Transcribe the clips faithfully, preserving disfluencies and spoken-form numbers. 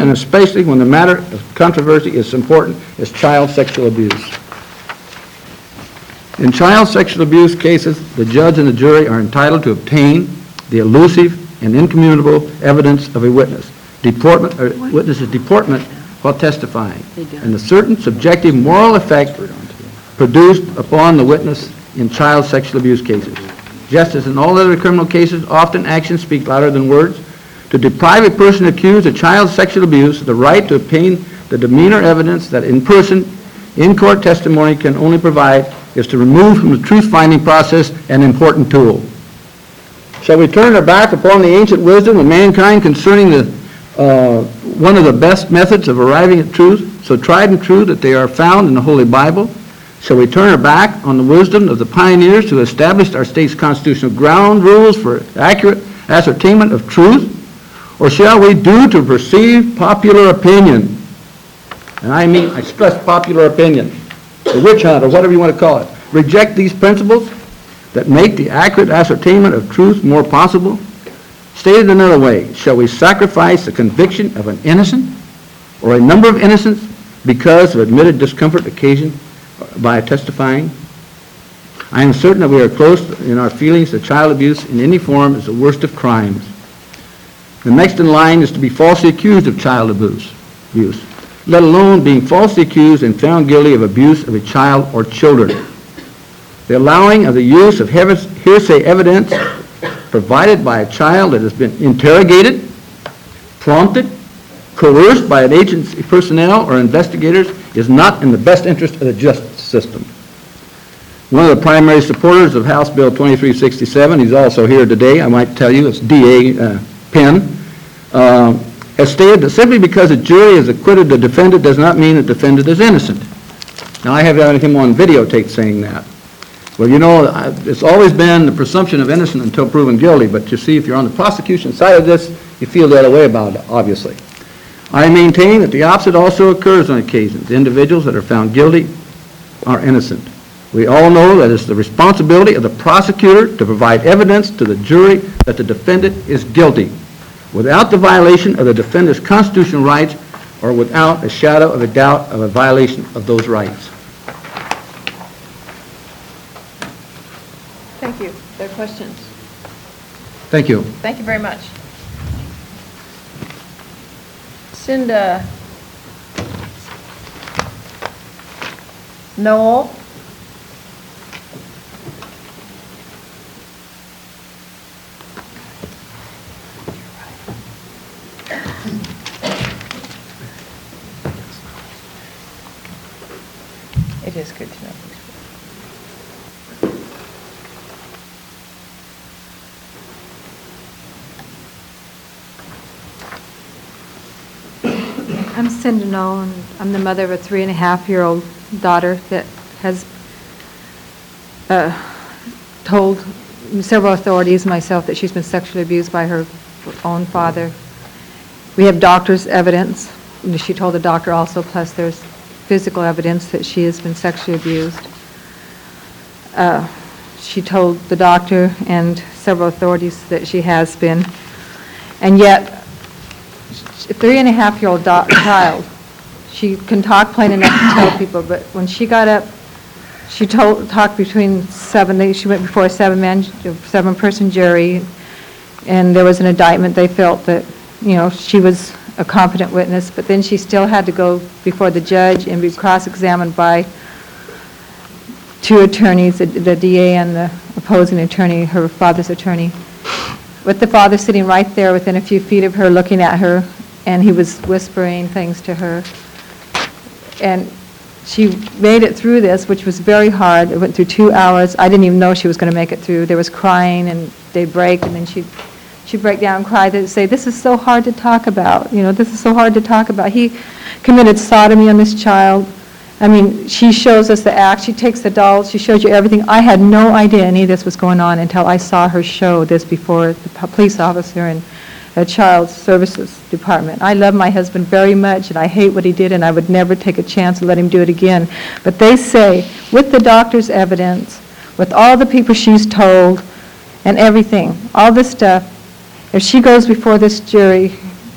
and especially when the matter of controversy is important as child sexual abuse. In child sexual abuse cases, the judge and the jury are entitled to obtain the elusive and incommunicable evidence of a witness, deportment, or witness's deportment while testifying, and the certain subjective moral effect produced upon the witness in child sexual abuse cases. Just as in all other criminal cases, often actions speak louder than words. To deprive a person accused of child sexual abuse of the right to obtain the demeanor evidence that in person, in court testimony can only provide is to remove from the truth-finding process an important tool. Shall we turn our back upon the ancient wisdom of mankind concerning the, uh, one of the best methods of arriving at truth, so tried and true that they are found in the Holy Bible? Shall we turn our back on the wisdom of the pioneers who established our state's constitutional ground rules for accurate ascertainment of truth? Or shall we do to perceive popular opinion? And I mean, I stress popular opinion, the witch hunt, or whatever you want to call it. Reject these principles that make the accurate ascertainment of truth more possible? Stated another way, shall we sacrifice the conviction of an innocent or a number of innocents because of admitted discomfort occasioned by testifying? I am certain that we are close in our feelings that child abuse in any form is the worst of crimes. The next in line is to be falsely accused of child abuse, abuse, let alone being falsely accused and found guilty of abuse of a child or children. The allowing of the use of hearsay evidence provided by a child that has been interrogated, prompted, coerced by an agency personnel or investigators is not in the best interest of the justice system. One of the primary supporters of House Bill twenty-three sixty-seven, he's also here today, I might tell you, it's D A Uh, Penn, uh, has stated that simply because a jury has acquitted the defendant does not mean the defendant is innocent. Now, I have him on videotape saying that. Well, you know, it's always been the presumption of innocence until proven guilty, but you see, if you're on the prosecution side of this, you feel the other way about it, obviously. I maintain that the opposite also occurs on occasions. Individuals that are found guilty are innocent. We all know that it's the responsibility of the prosecutor to provide evidence to the jury that the defendant is guilty, without the violation of the defendant's constitutional rights or without a shadow of a doubt of a violation of those rights. Thank you. There are questions? Thank you. Thank you very much. Cinda Noel. It is good to know. I'm Cinda Noel, and I'm the mother of a three and a half year old daughter that has uh, told several authorities, myself, that she's been sexually abused by her own father. We have doctor's evidence. She told the doctor also, plus there's physical evidence that she has been sexually abused. Uh, she told the doctor and several authorities that she has been. And yet, a three and a half year old child, she can talk plain enough to tell people, but when she got up, she told, talked between seven, they, she went before a seven-man, seven-person jury, and there was an indictment. They felt that, you know, she was a competent witness, but then she still had to go before the judge and be cross-examined by two attorneys, the, the D A and the opposing attorney, her father's attorney, with the father sitting right there within a few feet of her, looking at her, and he was whispering things to her. And she made it through this, which was very hard. It went through two hours. I didn't even know she was going to make it through. There was crying, and they'd break, and then she'd, she'd break down and cry. They'd say, this is so hard to talk about. You know, this is so hard to talk about. He committed sodomy on this child. I mean, she shows us the act. She takes the dolls. She shows you everything. I had no idea any of this was going on until I saw her show this before the police officer and a child services department. I love my husband very much, and I hate what he did, and I would never take a chance to let him do it again. But they say, with the doctor's evidence, with all the people she's told, and everything, all this stuff, if she goes before this jury,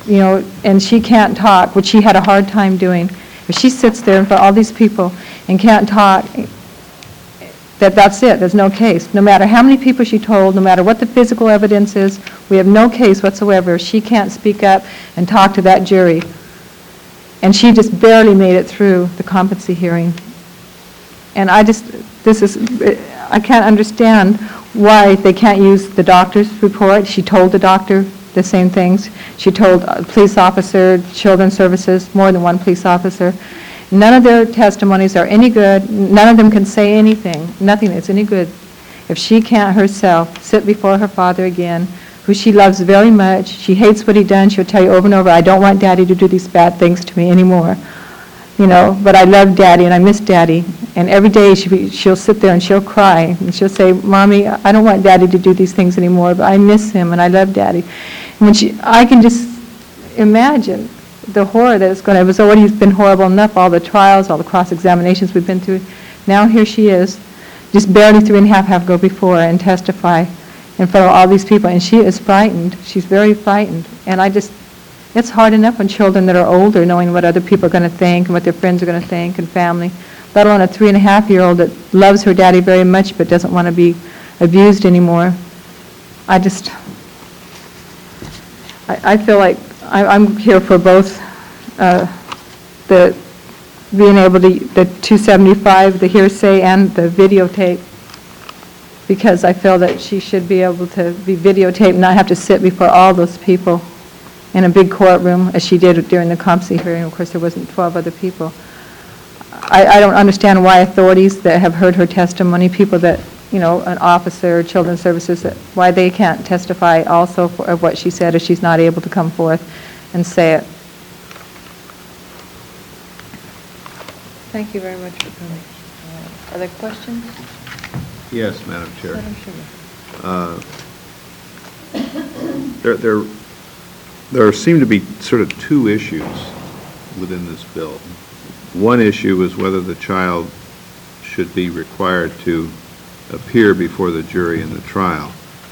you know, and she can't talk, which she had a hard time doing. If she sits there in front of all these people and can't talk, that that's it, there's no case. No matter how many people she told, no matter what the physical evidence is, we have no case whatsoever. She can't speak up and talk to that jury. And she just barely made it through the competency hearing. And I just, this is, I can't understand why they can't use the doctor's report. She told the doctor the same things. She told a police officer, children's services, more than one police officer. None of their testimonies are any good. None of them can say anything. Nothing is any good. If she can't herself sit before her father again, who she loves very much, she hates what he done, she'll tell you over and over, I don't want Daddy to do these bad things to me anymore. You know, but I love Daddy and I miss Daddy. And every day she be, she'll sit there and she'll cry. And she'll say, Mommy, I don't want Daddy to do these things anymore, but I miss him and I love Daddy. And when she, I can just imagine the horror that it's going to, it was already been horrible enough, all the trials, all the cross-examinations we've been through. Now here she is, just barely three and a half have to go before and testify in front of all these people. And she is frightened. She's very frightened. And I just, it's hard enough when children that are older, knowing what other people are going to think and what their friends are going to think and family, let alone a three and a half year old that loves her daddy very much but doesn't want to be abused anymore. I just, I, I feel like I, I'm here for both uh, the being able to, the two seventy-five, the hearsay and the videotape, because I feel that she should be able to be videotaped and not have to sit before all those people in a big courtroom, as she did during the competency hearing. Of course, there wasn't twelve other people. I, I don't understand why authorities that have heard her testimony, people that, you know, an officer, children's services, that why they can't testify also for of what she said if she's not able to come forth and say it. Thank you very much for coming. Uh, Other questions? Yes, Madam Chair. Madam Sugar. Uh, There, there, there seem to be sort of two issues within this bill. One issue is whether the child should be required to appear before the jury in the trial.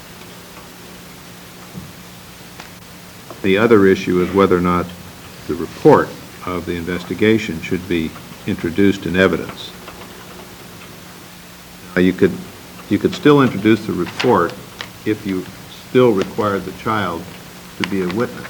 The other issue is whether or not the report of the investigation should be introduced in evidence. Now, you could, you could still introduce the report if you still required the child to be a witness.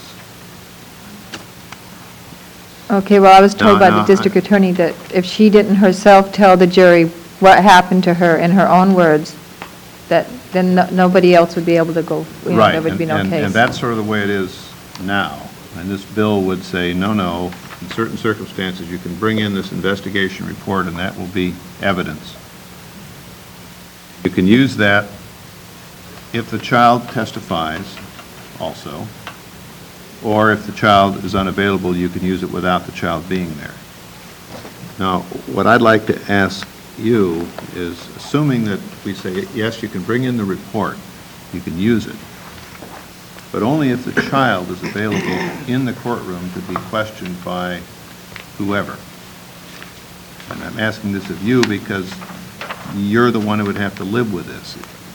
Okay, well, I was told No, by no, the district I- attorney that if she didn't herself tell the jury what happened to her in her own words, that then no- nobody else would be able to go, you know, Right, there would be and- no and- case. And that's sort of the way it is now. And this bill would say, no, no, in certain circumstances, you can bring in this investigation report, and that will be evidence. You can use that if the child testifies also, or if the child is unavailable, you can use it without the child being there. Now, what I'd like to ask you is, assuming that we say, yes, you can bring in the report, you can use it, but only if the child is available in the courtroom to be questioned by whoever. And I'm asking this of you because you're the one who would have to live with this.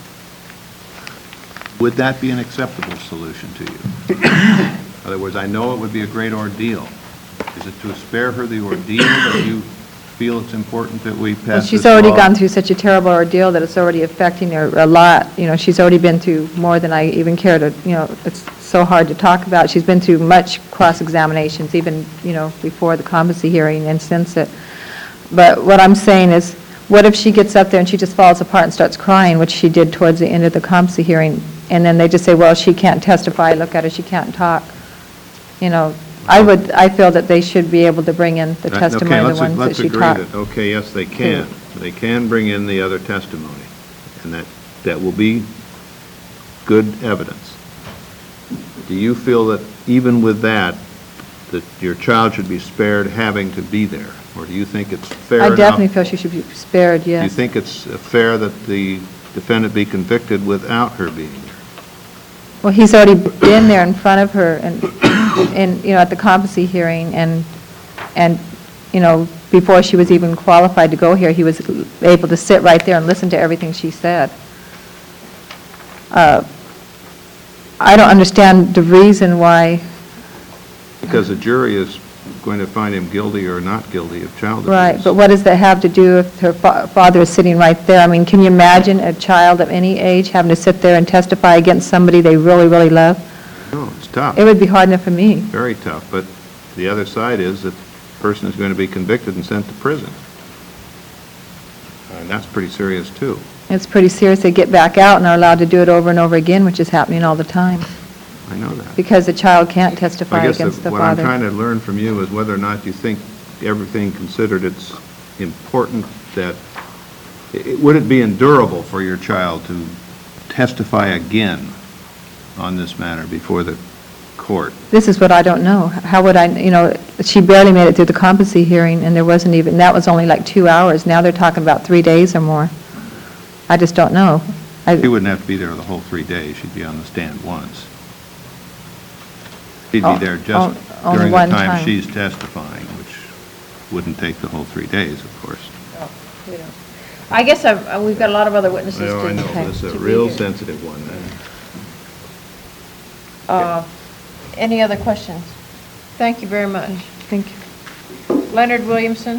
Would that be an acceptable solution to you? In other words, I know it would be a great ordeal. Is it to spare her the ordeal that you feel it's important that we pass this law? Well, she's already gone through such a terrible ordeal that it's already affecting her a lot. You know, she's already been through more than I even care to, you know, it's so hard to talk about. She's been through much cross-examinations, even, you know, before the competency hearing and since it. But what I'm saying is, what if she gets up there and she just falls apart and starts crying, which she did towards the end of the competency hearing, and then they just say, well, she can't testify, look at her, she can't talk. You know, I would, I feel that they should be able to bring in the Right, testimony okay, of the let's- ones that she Let's taught. agree that, okay, yes, they can. They can bring in the other testimony, and that, that will be good evidence. Do you feel that even with that, that your child should be spared having to be there? Or do you think it's fair I enough? definitely feel she should be spared, Do you yes. think it's fair that the defendant be convicted without her being there? Well, he's already been there in front of her and, and, you know, at the competency hearing, and, and, you know, before she was even qualified to go here, he was able to sit right there and listen to everything she said. Uh, I don't understand the reason why Because the jury is going to find him guilty or not guilty of child abuse. Right, but what does that have to do if her fa- father is sitting right there? I mean, can you imagine a child of any age having to sit there and testify against somebody they really, really love? No, it's tough. It would be hard enough for me. Very tough, but the other side is that the person is going to be convicted and sent to prison. And that's pretty serious, too. It's pretty serious. They get back out and are allowed to do it over and over again, which is happening all the time, I know that. because the child can't I testify guess against that the what I'm father. trying to learn from you is whether or not you think, everything considered, it's important that, i- would it be endurable for your child to testify again on this matter before the court? This is what I don't know. How would I, you know, she barely made it through the competency hearing, and there wasn't even, that was only like two hours. Now they're talking about three days or more. I just don't know. I- She wouldn't have to be there the whole three days, she'd be on the stand once. She'd be Oh, there oh, just only during the one time time. she's testifying, which wouldn't take the whole three days, of course. Oh, we don't. I guess I've, uh, we've got a lot of other witnesses to... Well, I know, Okay. this is to a be real here. sensitive one, then. Uh, Any other questions? Thank you very much. Thank you. Leonard Williamson?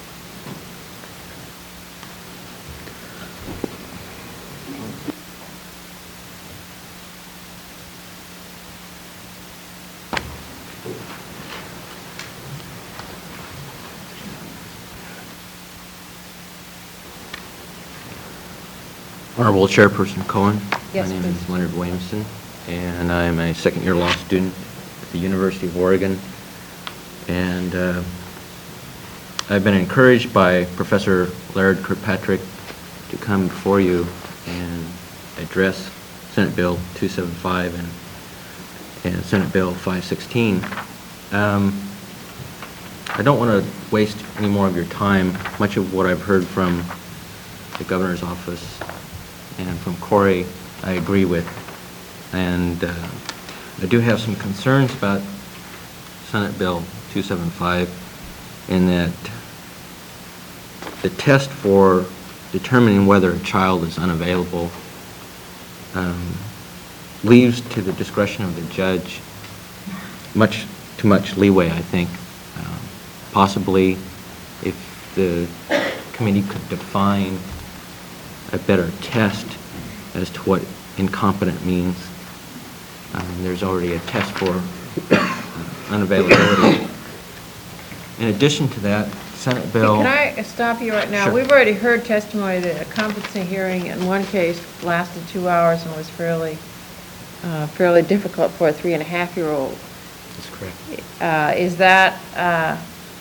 Honorable Chairperson Cohen. Yes, My name please. is Leonard Williamson, and I'm a second-year law student at the University of Oregon. And uh, I've been encouraged by Professor Laird Kirkpatrick to come before you and address Senate Bill two seventy-five and, and Senate Bill five sixteen. Um, I don't want to waste any more of your time. Much of what I've heard from the governor's office and from Corey, I agree with. And uh, I do have some concerns about Senate Bill two seventy-five in that the test for determining whether a child is unavailable um, leaves to the discretion of the judge much too much leeway, I think. Um, possibly, if the committee could define a better test as to what incompetent means. Um, there's already a test for unavailability. In addition to that, Senate Bill... Can I stop you right now? Sure. We've already heard testimony that a competency hearing in one case lasted two hours and was fairly, uh, fairly difficult for a three-and-a-half-year-old. That's correct. Uh, Is that, uh,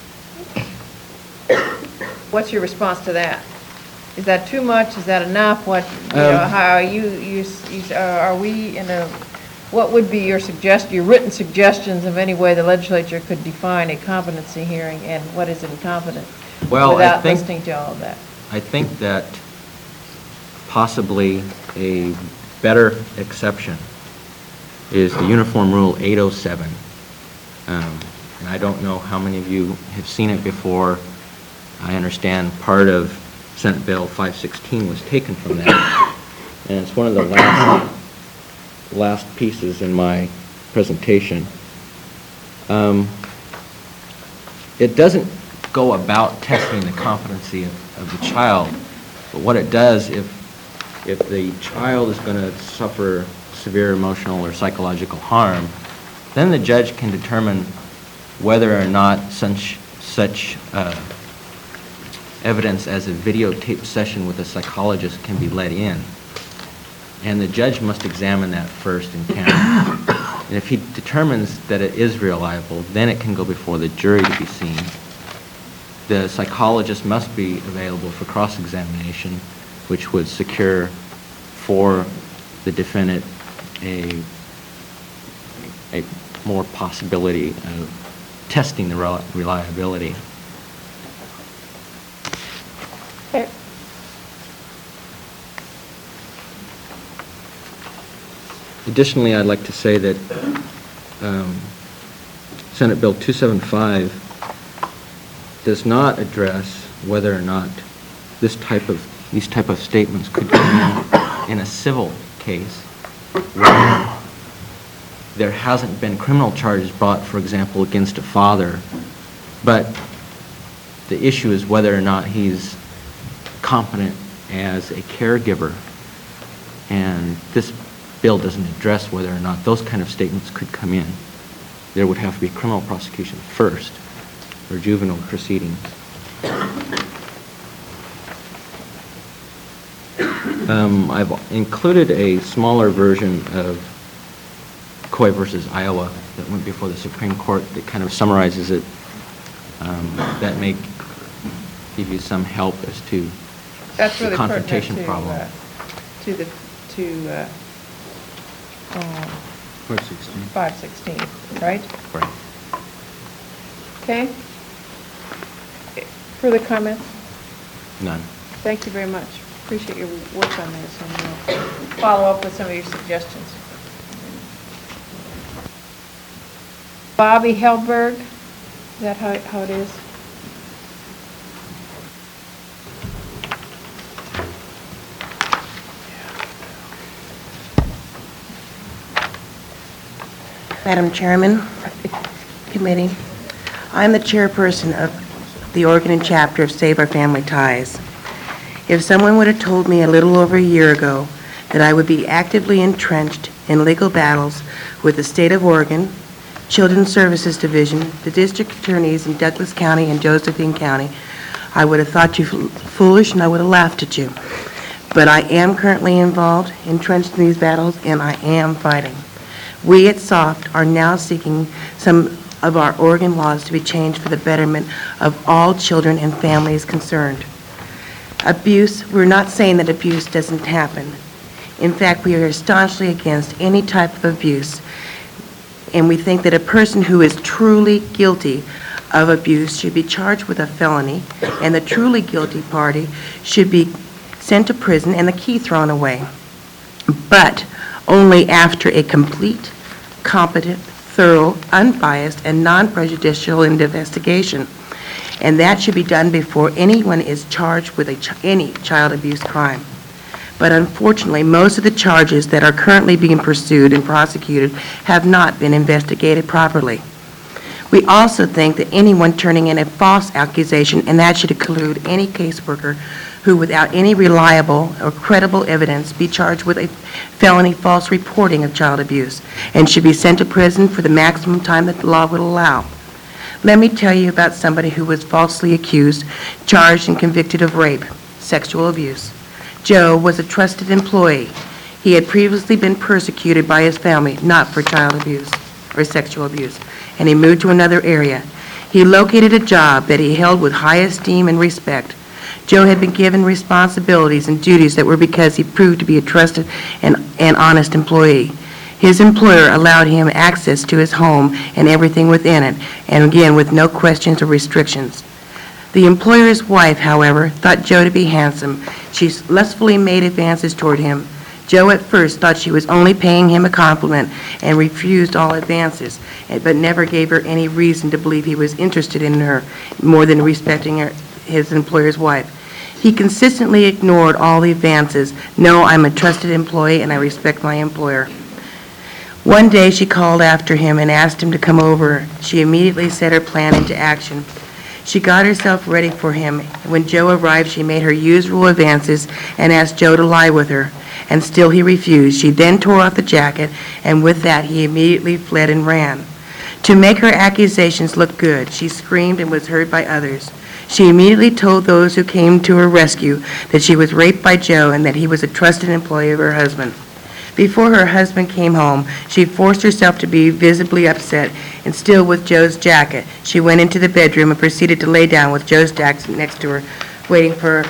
what's your response to that? Is that too much? Is that enough? What, you know, Um, how are you, you, s- you, s- uh, are we in a, what would be your suggest, your written suggestions of any way the legislature could define a competency hearing and what is incompetent? Well, I Without think- listening to all of that? I think that possibly a better exception is the Uniform Rule eight oh seven. Um, And I don't know how many of you have seen it before. I understand part of Senate Bill five sixteen was taken from that. And it's one of the last, last pieces in my presentation. Um, It doesn't go about testing the competency of, of the child, but what it does, if, if the child is going to suffer severe emotional or psychological harm, then the judge can determine whether or not such, such uh, evidence as a videotape session with a psychologist can be let in. And the judge must examine that first in camera. And if he determines that it is reliable, then it can go before the jury to be seen. The psychologist must be available for cross-examination, which would secure for the defendant a, a more possibility of testing the rel- reliability. Okay. Additionally, I'd like to say that um, Senate Bill two seventy-five does not address whether or not this type of, these type of statements could be made in a civil case where there hasn't been criminal charges brought, for example, against a father, but the issue is whether or not he's competent as a caregiver. And this bill doesn't address whether or not those kind of statements could come in. There would have to be criminal prosecution first or juvenile proceedings. Um, I've included a smaller version of Coy versus Iowa that went before the Supreme Court that kind of summarizes it. Um, that may give you some help as to That's the really pertinent confrontation to, problem. uh, to the, to, uh, um, five sixteen. five sixteen, right? Right. Okay? Further comments? None. Thank you very much. Appreciate your work on this, and we'll follow up with some of your suggestions. Bobby Helberg, is that how, how it is? Madam Chairman, Committee, I'm the chairperson of the Oregon chapter of Save Our Family Ties. If someone would have told me a little over a year ago that I would be actively entrenched in legal battles with the state of Oregon, Children's Services Division, the district attorneys in Douglas County and Josephine County, I would have thought you foolish and I would have laughed at you. But I am currently involved, entrenched in these battles, and I am fighting. We at SOFT are now seeking some of our Oregon laws to be changed for the betterment of all children and families concerned. Abuse, we're not saying that abuse doesn't happen. In fact, we are staunchly against any type of abuse, and we think that a person who is truly guilty of abuse should be charged with a felony, and the truly guilty party should be sent to prison and the key thrown away. But only after a complete, competent, thorough, unbiased, and non-prejudicial investigation. And that should be done before anyone is charged with a ch- any child abuse crime. But unfortunately, most of the charges that are currently being pursued and prosecuted have not been investigated properly. We also think that anyone turning in a false accusation, and that should include any caseworker who, without any reliable or credible evidence, be charged with a felony false reporting of child abuse and should be sent to prison for the maximum time that the law would allow. Let me tell you about somebody who was falsely accused, charged, and convicted of rape, sexual abuse. Joe was a trusted employee. He had previously been persecuted by his family, not for child abuse or sexual abuse, and he moved to another area. He located a job that he held with high esteem and respect. Joe had been given responsibilities and duties that were because he proved to be a trusted and, and honest employee. His employer allowed him access to his home and everything within it, and again, with no questions or restrictions. The employer's wife, however, thought Joe to be handsome. She lustfully made advances toward him. Joe at first thought she was only paying him a compliment and refused all advances, but never gave her any reason to believe he was interested in her more than respecting her, his employer's wife. He consistently ignored all the advances. No, I'm a trusted employee and I respect my employer. One day she called after him and asked him to come over. She immediately set her plan into action. She got herself ready for him. When Joe arrived, she made her usual advances and asked Joe to lie with her, and still he refused. She then tore off the jacket, and with that he immediately fled and ran. To make her accusations look good, she screamed and was heard by others. She immediately told those who came to her rescue that she was raped by Joe and that he was a trusted employee of her husband. Before her husband came home, she forced herself to be visibly upset, and still with Joe's jacket, she went into the bedroom and proceeded to lay down with Joe's jacket next to her, waiting for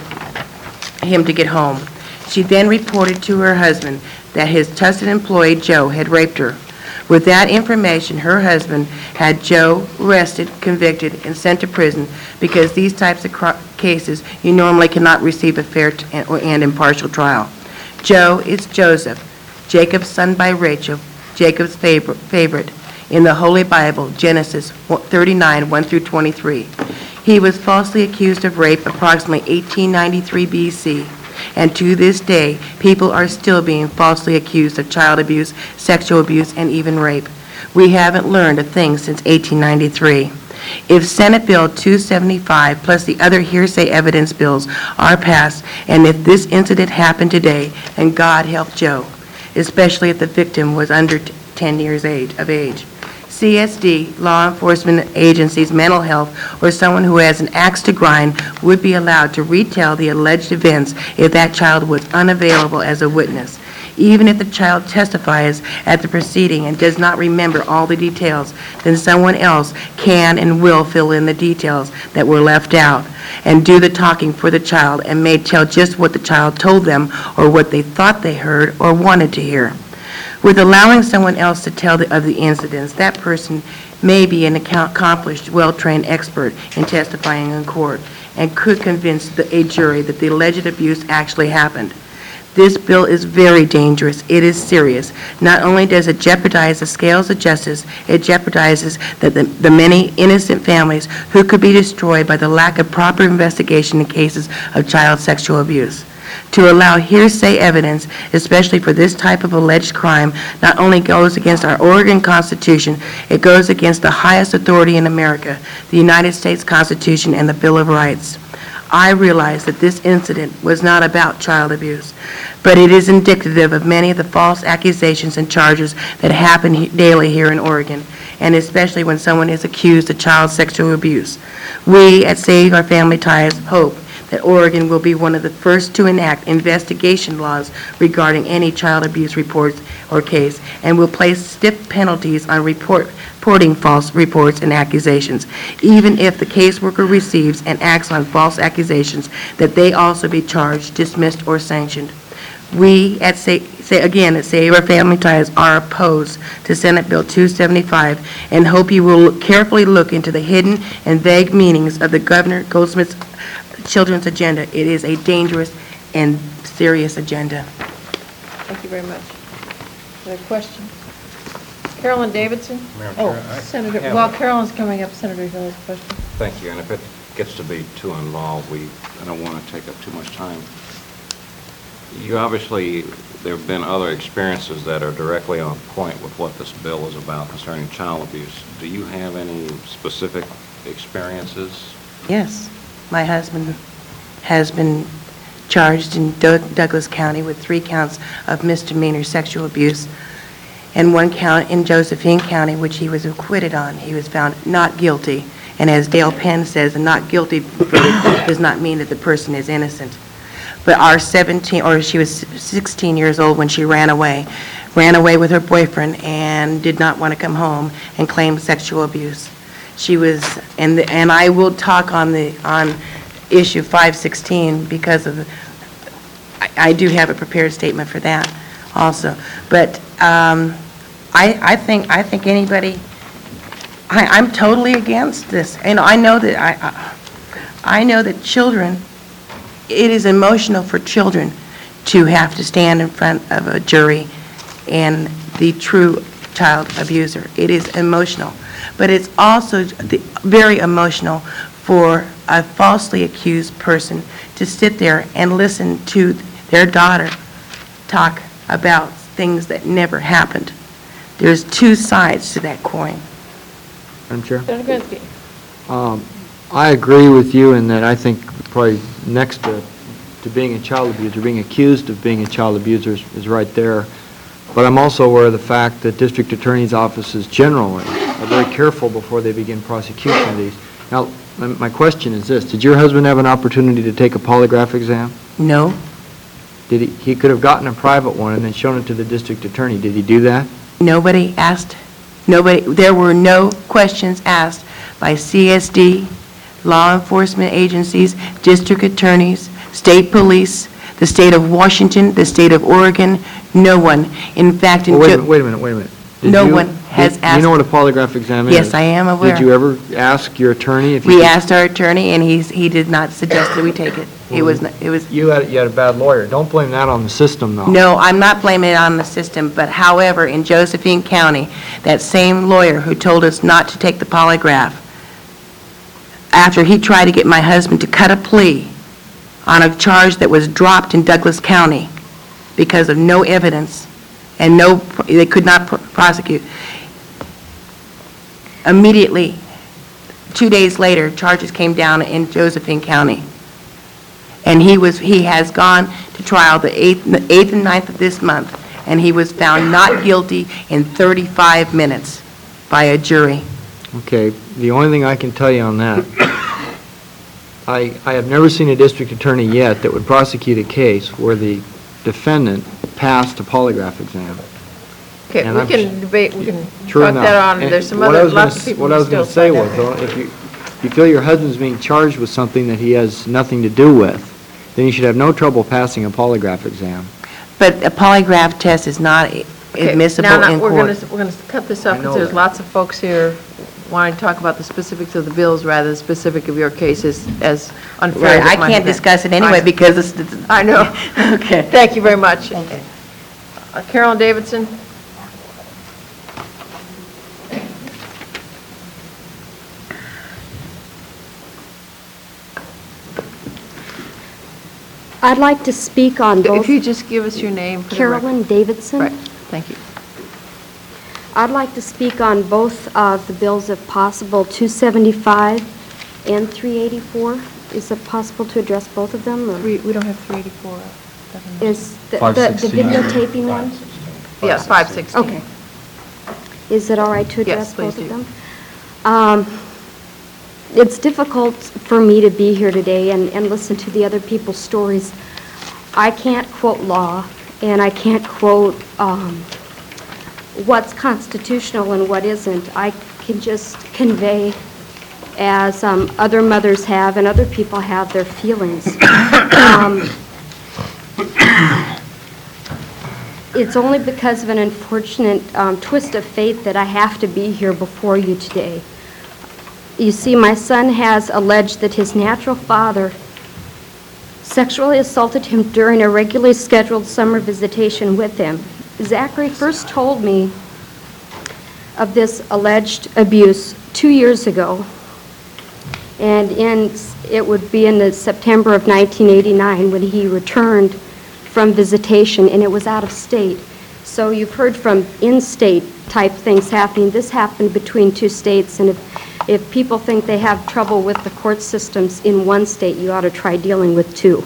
him to get home. She then reported to her husband that his trusted employee, Joe, had raped her. With that information, her husband had Joe arrested, convicted, and sent to prison because these types of cr- cases you normally cannot receive a fair t- and, and impartial trial. Joe is Joseph, Jacob's son by Rachel, Jacob's favor- favorite in the Holy Bible, Genesis thirty-nine, one through twenty-three. He was falsely accused of rape approximately eighteen ninety-three B C, and to this day, people are still being falsely accused of child abuse, sexual abuse, and even rape. We haven't learned a thing since eighteen ninety-three. If Senate Bill two seventy-five plus the other hearsay evidence bills are passed, and if this incident happened today, and God help Joe, especially if the victim was under t- ten years age, of age, C S D, law enforcement agencies, mental health, or someone who has an axe to grind would be allowed to retell the alleged events if that child was unavailable as a witness. Even if the child testifies at the proceeding and does not remember all the details, then someone else can and will fill in the details that were left out and do the talking for the child, and may tell just what the child told them or what they thought they heard or wanted to hear. With allowing someone else to tell the, of the incidents, that person may be an account- accomplished, well-trained expert in testifying in court and could convince the, a jury that the alleged abuse actually happened. This bill is very dangerous. It is serious. Not only does it jeopardize the scales of justice, it jeopardizes the, the, the many innocent families who could be destroyed by the lack of proper investigation in cases of child sexual abuse. To allow hearsay evidence, especially for this type of alleged crime, not only goes against our Oregon Constitution, it goes against the highest authority in America, the United States Constitution and the Bill of Rights. I realize that this incident was not about child abuse, but it is indicative of many of the false accusations and charges that happen he- daily here in Oregon, and especially when someone is accused of child sexual abuse. We at Save Our Family Ties hope that Oregon will be one of the first to enact investigation laws regarding any child abuse reports or case, and will place stiff penalties on report, reporting false reports and accusations. Even if the caseworker receives and acts on false accusations, that they also be charged, dismissed, or sanctioned. We at say, say again at Save Our Family Ties are opposed to Senate Bill two seventy-five and hope you will look, carefully look into the hidden and vague meanings of the Governor Goldsmith's children's agenda. It is a dangerous and serious agenda. Thank you very much. Other questions? Carolyn Davidson? Madam Oh, Chair, I Senator, have- while Carolyn's coming up, Senator Hill has a question. Thank you, and if it gets to be too involved, we, I don't want to take up too much time. You obviously, there have been other experiences that are directly on point with what this bill is about concerning child abuse. Do you have any specific experiences? Yes, my husband has been charged in Doug- Douglas County with three counts of misdemeanor sexual abuse, and one count in Josephine County, which he was acquitted on. He was found not guilty, and as Dale Penn says, a not guilty verdict does not mean that the person is innocent. But our seventeen, or she was sixteen years old when she ran away, ran away with her boyfriend and did not want to come home and claimed sexual abuse. She was, and, the- and I will talk on the, on issue five sixteen because of, the- I, I do have a prepared statement for that also. But um, I, I think, I think anybody, I, I'm totally against this. And I know that, I, I I know that children, it is emotional for children to have to stand in front of a jury and the true child abuser. It is emotional. But it's also the- very emotional for a falsely accused person to sit there and listen to their daughter talk about things that never happened. There's two sides to that coin. Madam Chair? Senator Granske? Um, I agree with you in that I think probably next to, to being a child abuser, being accused of being a child abuser is, is right there. But I'm also aware of the fact that district attorneys' offices generally are very careful before they begin prosecution of these. Now, my my question is this: did your husband have an opportunity to take a polygraph exam? No, Did he? He could have gotten a private one and then shown it to the district attorney. Did he do that? nobody asked, nobody, there were no questions asked by C S D, law enforcement agencies, district attorneys, state police, the state of Washington, the state of Oregon, no one. In fact, in Well, wait a Jo- minute, wait a minute, wait a minute. Did No you- one has did- You know what a polygraph exam is? Yes, I am aware. Did you ever ask your attorney if you we could- asked our attorney, and he's, he did not suggest that we take it. It was, not- it was, You had, you had a bad lawyer. Don't blame that on the system, though. no, I'm not blaming it on the system, but however, in Josephine County, that same lawyer who told us not to take the polygraph, after he tried to get my husband to cut a plea on a charge that was dropped in Douglas County because of no evidence and no, they could not pr- prosecute, immediately, two days later, charges came down in Josephine County. And he was, he has gone to trial the eighth, eighth and ninth of this month, and he was found not guilty in thirty-five minutes by a jury. Okay, the only thing I can tell you on that, I, I have never seen a district attorney yet that would prosecute a case where the defendant passed a polygraph exam. Okay, And we I'm can s- debate, we can True talk enough. that on, And there's some what I other, was gonna lots of s- people What I who was going still to say find was, that. though, if you, you feel your husband's being charged with something that he has nothing to do with, then you should have no trouble passing a polygraph exam. But a polygraph test is not Okay, admissible now, now, in we're court. gonna, we're gonna cut this off, I know because there's that. lots of folks here wanting to talk about the specifics of the bills rather than specific of your cases as unfair Right, as I it might can't have been. discuss it anyway I- because it's... it's- I know. Okay. Thank you very much. Okay. Uh, Carolyn Davidson? I'd like to speak on both. If you just give us your name. for the record. Carolyn Davidson. Right, thank you. I'd like to speak on both of the bills if possible, two seventy-five and three eighty-four. Is it possible to address both of them? or We, we don't have three eighty-four. Is the the the videotaping one? Yeah, five sixteen. Okay. Is it all right to Yes, address please both of do. them? Um, It's difficult for me to be here today and, and listen to the other people's stories. I can't quote law, and I can't quote um, what's constitutional and what isn't. I can just convey, as um, other mothers have and other people have, their feelings. Um, It's only because of an unfortunate um, twist of fate that I have to be here before you today. You see, my son has alleged that his natural father sexually assaulted him during a regularly scheduled summer visitation with him. Zachary first told me of this alleged abuse two years ago, and in, it would be in the September of nineteen eighty-nine when he returned from visitation, and it was out of state. So you've heard from in-state type things happening. This happened between two states, and if, if people think they have trouble with the court systems in one state, you ought to try dealing with two.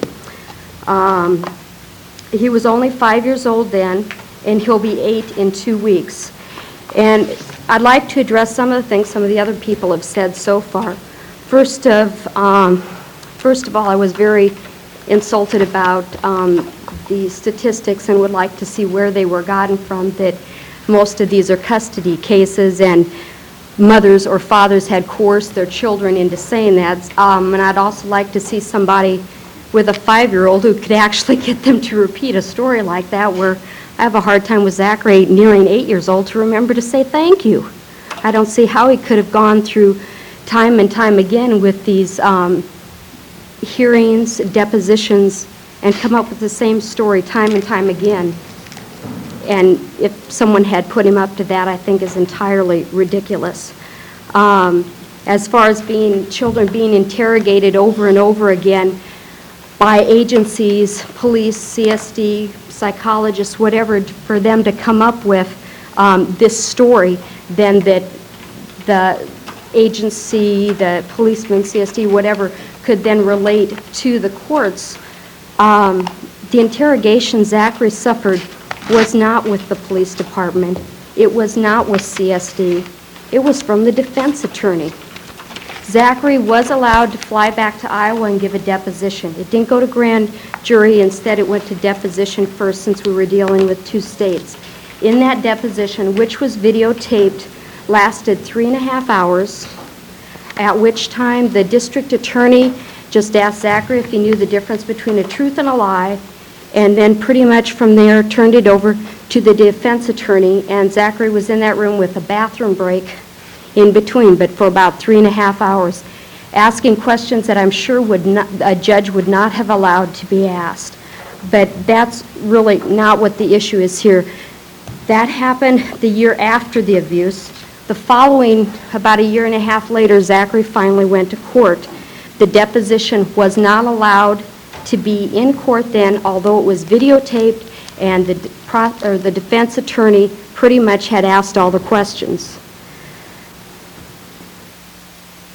Um, he was only five years old then, and he'll be eight in two weeks. And I'd like to address some of the things some of the other people have said so far. First of, um, first of all, I was very insulted about um, the statistics and would like to see where they were gotten from, that most of these are custody cases and mothers or fathers had coerced their children into saying that. Um, and I'd also like to see somebody with a five-year-old who could actually get them to repeat a story like that, where I have a hard time with Zachary nearing eight years old to remember to say thank you. I don't see how he could have gone through time and time again with these um, hearings, depositions, and come up with the same story time and time again. And if someone had put him up to that, I think is entirely ridiculous. Um, as far as being, children being interrogated over and over again by agencies, police, C S D, psychologists, whatever, for them to come up with um, this story, then that the agency, the policeman, C S D, whatever, could then relate to the courts. Um, the interrogation Zachary suffered was not with the police department. It was not with C S D. It was from the defense attorney. Zachary was allowed to fly back to Iowa and give a deposition. It didn't go to grand jury. Instead, it went to deposition first, since we were dealing with two states. In that deposition, which was videotaped, lasted three and a half hours, at which time the district attorney just asked Zachary if he knew the difference between a truth and a lie, and then pretty much from there turned it over to the defense attorney, and Zachary was in that room with a bathroom break in between, but for about three and a half hours, asking questions that I'm sure would not, a judge would not have allowed to be asked. But that's really not what the issue is here. That happened the year after the abuse. The following, about a year and a half later, Zachary finally went to court. The deposition was not allowed to be in court then, although it was videotaped, and the, or the defense attorney pretty much had asked all the questions.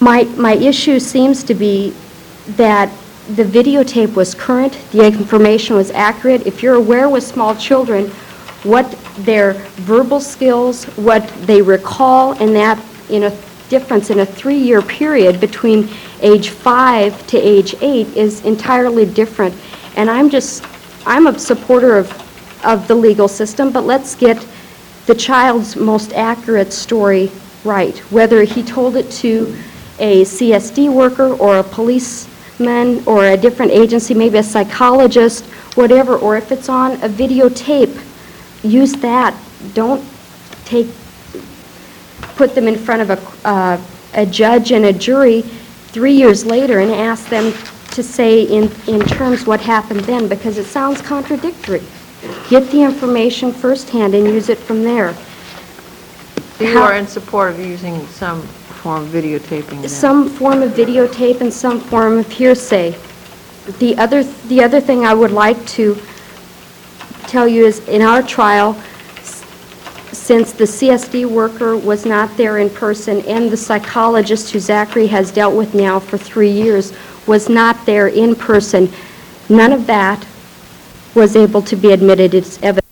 My, my issue seems to be that the videotape was current, the information was accurate. If you're aware with small children, what their verbal skills, what they recall, and that in a difference in a three-year period between age five to age eight is entirely different. And I'm just, I'm a supporter of, of the legal system, but let's get the child's most accurate story right, whether he told it to a C S D worker or a policeman or a different agency, maybe a psychologist, whatever, or if it's on a videotape, use that. Don't take, put them in front of a, uh, a judge and a jury three years later and ask them to say in, in terms what happened then, because it sounds contradictory. Get the information firsthand and use it from there. You How- are in support of using some form of videotaping then? Some form of videotape and some form of hearsay. The other, the other thing I would like to tell you is, in our trial, s- since the C S D worker was not there in person and the psychologist who Zachary has dealt with now for three years was not there in person, none of that was able to be admitted as evidence.